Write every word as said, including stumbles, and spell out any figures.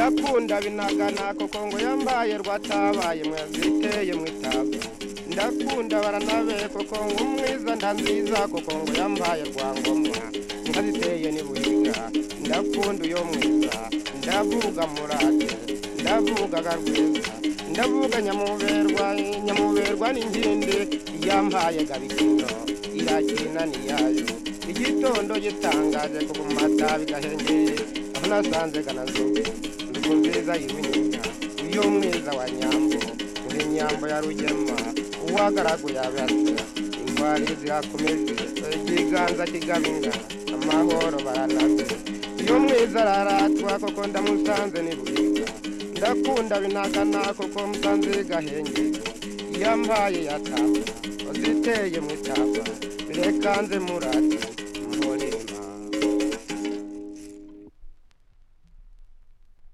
ndakunda binagana koko ngo yambaye rwatabaye mwaziteye mwitaba ndakunda baranabe koko ngo umwiza ndanziza koko ngo yambaye rwangomwa nkaziteye ni buhiga ndakunda uyo mwiza ndavuga murate ndavuga garwiza ndavuga nyamuberwa nyamuberwa n'inginde yampaye gabikino irakina ni yayo igitondo gitangaje ku mata bigahengeye aho nasanze ganazo nziza yiwinyina uyo mwiza wa nyambo uri nyambo ya rugema uwagaragu yabatse intwari zirakomeze ikiganza kigabinga amahoro baranaze uyo mwiza araratwa koko ndamusanze ni buhiga ndakunda binagana koko musanze gahenge yambaye yataba oziteye mwitaba birekanze murate